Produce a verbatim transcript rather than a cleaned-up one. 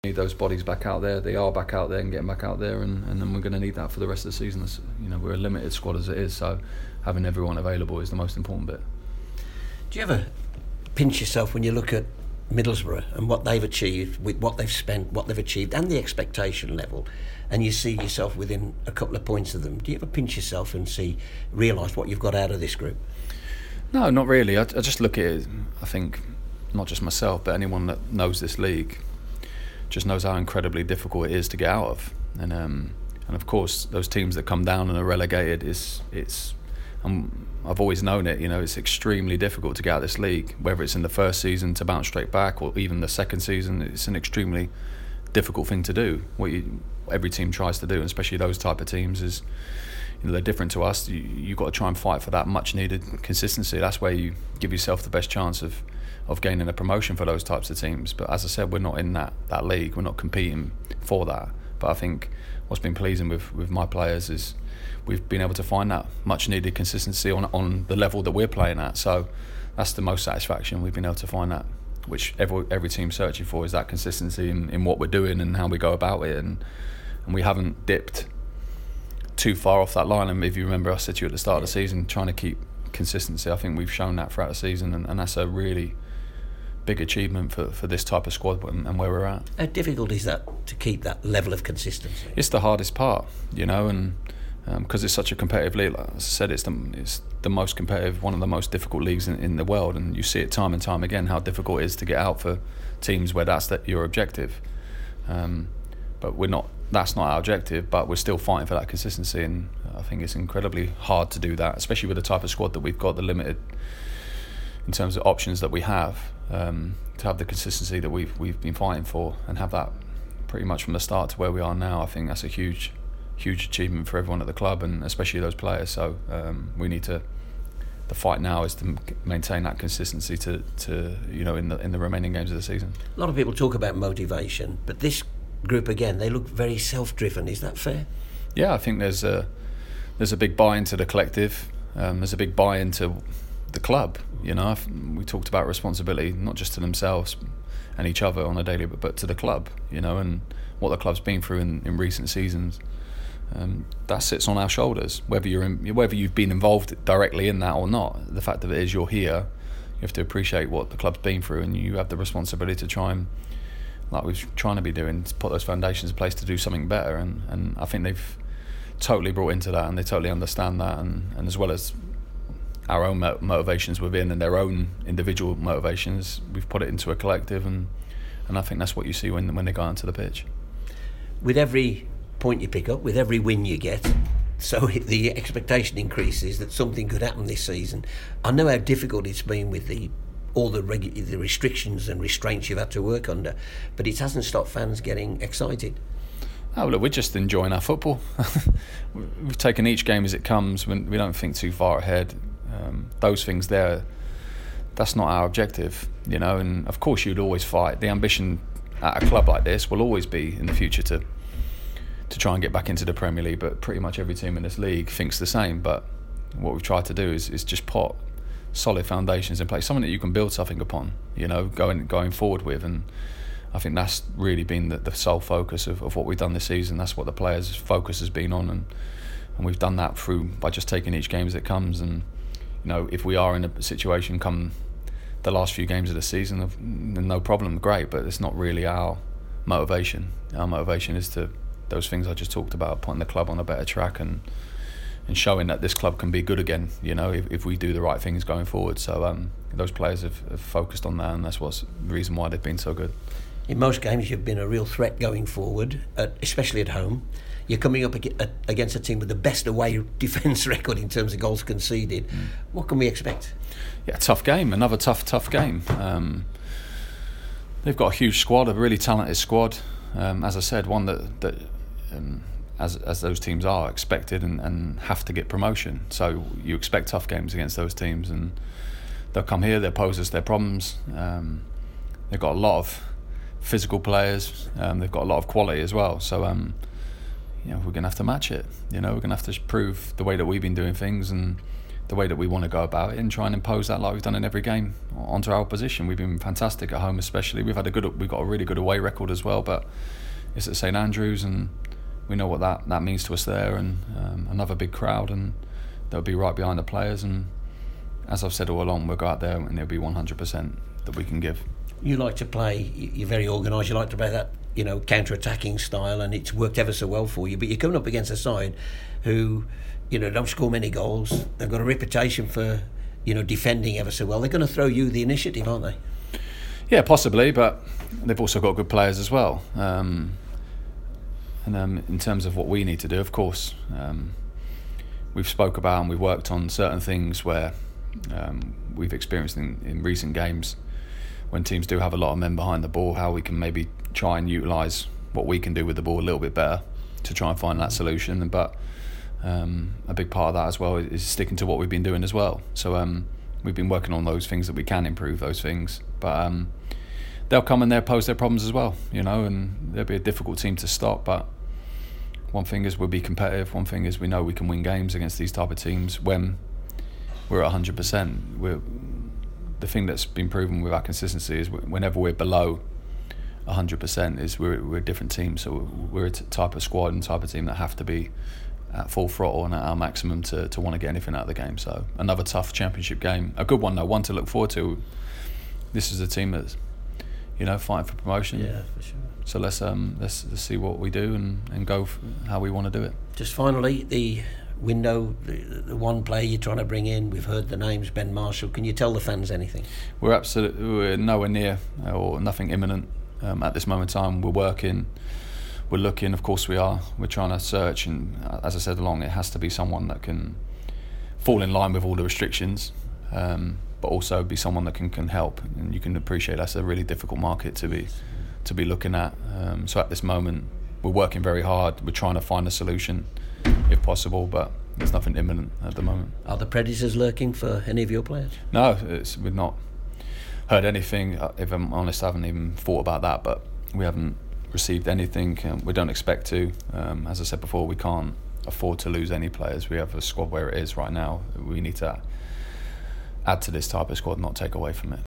Need those bodies back out there. They are back out there and getting back out there, and, and then we're going to need that for the rest of the season. It's, you know, we're a limited squad as it is, so having everyone available is the most important bit. Do you ever pinch yourself when you look at Middlesbrough and what they've achieved, with what they've spent, what they've achieved, and the expectation level, and you see yourself within a couple of points of them? Do you ever pinch yourself and see, realise what you've got out of this group? No, not really. I, I just look at it. I think not just myself, but anyone that knows this league just knows how incredibly difficult it is to get out of, and um, and of course those teams that come down and are relegated is it's. Um, I've always known it. You know, it's extremely difficult to get out of this league. Whether it's in the first season to bounce straight back, or even the second season, it's an extremely difficult thing to do. What you, every team tries to do, and especially those type of teams, is you know they're different to us. You you got to try and fight for that much needed consistency. That's where you give yourself the best chance of. of gaining a promotion for those types of teams. But as I said, we're not in that, that league, we're not competing for that. But I think what's been pleasing with, with my players is we've been able to find that much needed consistency on on the level that we're playing at. So that's the most satisfaction, we've been able to find that, which every every team's searching for, is that consistency in, in what we're doing and how we go about it. And, and we haven't dipped too far off that line. And if you remember, I said to you at the start of the season, trying to keep consistency. I think we've shown that throughout the season, and, and that's a really big achievement for, for this type of squad and, and where we're at. How difficult is that to keep that level of consistency? It's the hardest part, you know, and because um, it's such a competitive league. Like I said, it's the, it's the most competitive, one of the most difficult leagues in, in the world, and you see it time and time again how difficult it is to get out for teams where that's that your objective. Um, but we're not. That's not our objective, but we're still fighting for that consistency, and I think it's incredibly hard to do that, especially with the type of squad that we've got, the limited in terms of options that we have, um, to have the consistency that we've we've been fighting for and have that pretty much from the start to where we are now. I think that's a huge, huge achievement for everyone at the club, and especially those players. So um, we need to. The fight now is to maintain that consistency to, to you know in the in the remaining games of the season. A lot of people talk about motivation, but this group again, they look very self-driven. Is that fair? Yeah, I think there's a there's a big buy-in to the collective. Um, there's a big buy-in to the club. You know, we talked about responsibility, not just to themselves and each other on a daily, but, but to the club. You know, and what the club's been through in, in recent seasons. Um, that sits on our shoulders. Whether you're in, whether you've been involved directly in that or not, the fact of it is you're here. You have to appreciate what the club's been through, and you have the responsibility to try and, like we're trying to be doing, to put those foundations in place to do something better. And, and I think they've totally brought into that, and they totally understand that, and, and as well as our own motivations within and their own individual motivations, we've put it into a collective, and, and I think that's what you see when when they go onto the pitch. With every point you pick up, with every win you get, so the expectation increases that something could happen this season. I know how difficult it's been with the all the regu- the restrictions and restraints you've had to work under, but it hasn't stopped fans getting excited. Oh, look, we're just enjoying our football. We've taken each game as it comes. We don't think too far ahead. Um, those things there, that's not our objective, you know. And of course, you'd always fight. The ambition at a club like this will always be in the future to to try and get back into the Premier League. But pretty much every team in this league thinks the same. But what we've tried to do is, is just put solid foundations in place, something that you can build something upon, you know, going going forward with. And I think that's really been the, the sole focus of, of what we've done this season. That's what the players' focus has been on, and and we've done that through by just taking each game as it comes. And you know, if we are in a situation come the last few games of the season, then no problem, great. But it's not really our motivation. Our motivation is to those things I just talked about, putting the club on a better track and and showing that this club can be good again, you know, if, if we do the right things going forward. So um, those players have, have focused on that, and that's what's the reason why they've been so good. In most games, you've been a real threat going forward, uh, especially at home. You're coming up against a team with the best away defence record in terms of goals conceded. Mm. What can we expect? Yeah, tough game. Another tough, tough game. Um, they've got a huge squad, a really talented squad. Um, as I said, one that, that um, as as those teams are, expected and, and have to get promotion. So you expect tough games against those teams, and they'll come here, they'll pose us their problems. Um, they've got a lot of physical players. Um, they've got a lot of quality as well. So. Um, You know, we're going to have to match it. You know, we're going to have to prove the way that we've been doing things, and the way that we want to go about it and try and impose that like we've done in every game onto our opposition. We've been fantastic at home, especially. We've had a good, we've got a really good away record as well, but it's at St Andrews, and we know what that, that means to us there, and um, another big crowd, and they'll be right behind the players. And as I've said all along, we'll go out there and there'll be one hundred percent that we can give. You like to play, you're very organised, you like to play that, you know, counter-attacking style, and it's worked ever so well for you, but you're coming up against a side who, you know, don't score many goals. They've got a reputation for, you know, defending ever so well. They're going to throw you the initiative, aren't they? Yeah, possibly, but they've also got good players as well. Um, and um, in terms of what we need to do, of course, um, we've spoke about and we've worked on certain things where um, we've experienced in, in recent games when teams do have a lot of men behind the ball, how we can maybe try and utilise what we can do with the ball a little bit better to try and find that solution. But um, a big part of that as well is sticking to what we've been doing as well. So um, we've been working on those things that we can improve those things. But um, they'll come and they'll pose their problems as well, you know, and they'll be a difficult team to stop. But one thing is we'll be competitive. One thing is we know we can win games against these type of teams when we're at one hundred percent. We're, the thing that's been proven with our consistency is whenever we're below one hundred percent is we're, we're a different team. So we're a t- type of squad and type of team that have to be at full throttle and at our maximum to, to want to get anything out of the game. So another tough championship game, a good one though, one to look forward to. This is a team that's, you know, fighting for promotion. Yeah, for sure. So let's um let's, let's see what we do and, and go f- how we want to do it. Just finally, the window, the, the one player you're trying to bring in, we've heard the names, Ben Marshall. Can you tell the fans anything? We're absolutely we're nowhere near uh, or nothing imminent um, at this moment in time. We're working, we're looking, of course we are. We're trying to search, and uh, as I said along, it has to be someone that can fall in line with all the restrictions, um, but also be someone that can, can help. And you can appreciate that's a really difficult market to be to be looking at. Um, so at this moment, we're working very hard. We're trying to find a solution, if possible, but there's nothing imminent at the moment. Are the predators lurking for any of your players? No, it's, we've not heard anything. If I'm honest, I haven't even thought about that, but we haven't received anything. Um, we don't expect to. Um, as I said before, we can't afford to lose any players. We have a squad where it is right now. We need to add to this type of squad, not take away from it.